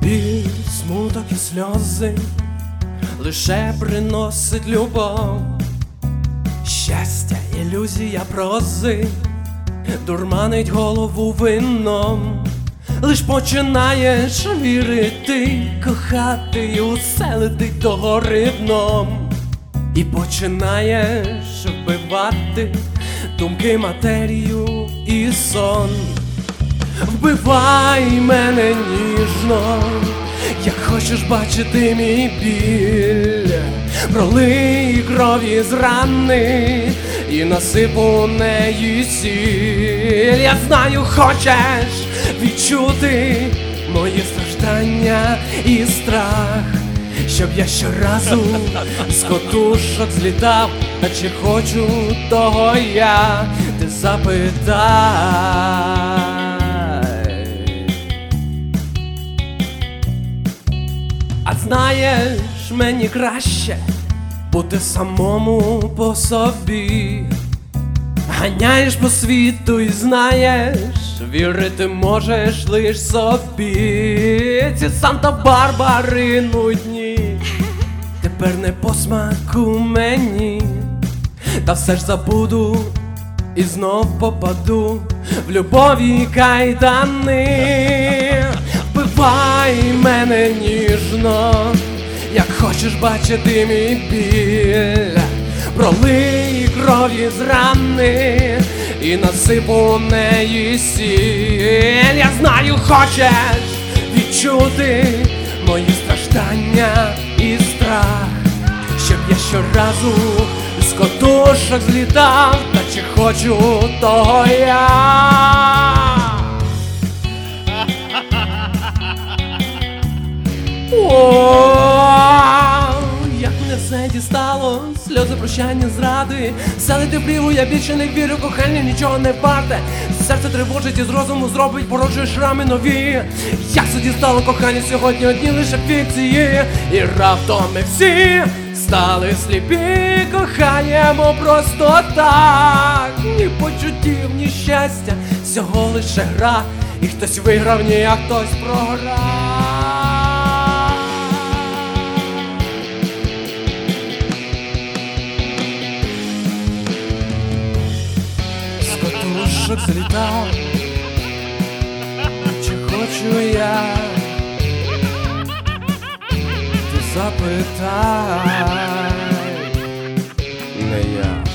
Біль, смуток і сльози лише приносить любов, щастя, ілюзія прози дурманить голову вином. Лиш починаєш вірити, кохати, і усе летить догори дном. І починаєш вбивати думки, матерію і сон. Вбивай мене ніжно, як хочеш бачити мій біль. Пролий крові з рани і насип у неї сіль. Я знаю, хочеш відчути мої страждання і страх, щоб я щоразу з котушок злітав. Та чи хочу того я, ти запитай. А знаєш, мені краще бути самому по собі. Ганяєш по світу і знаєш, вірити можеш лиш собі. Ці Санта-Барбари нудні тепер не по смаку мені. Та все ж забуду і знов попаду в любові кайдани. Вбивай мене ніжно, як хочеш бачити мій біль. Пролий крові з рани і насип у неї сіль. Я знаю, хочеш відчути мої страждання і страх, щоб я щоразу з котушок злітав. Та чи хочу того я. Як мене все дістало, сльози прощання зради. Селити впліву, я більше не вірю, кохання нічого не варте. Серце тривожить і з розуму зробить, породжує шрами нові. Як це дістало кохання сьогодні одні лише фікції. І раптом ми всі стали сліпі, кохаємо просто так. Ні почуттів, ні щастя, всього лише гра. І хтось виграв, ні, а хтось програв. З котушок злітав, чи хочу я, ти запитай, не я.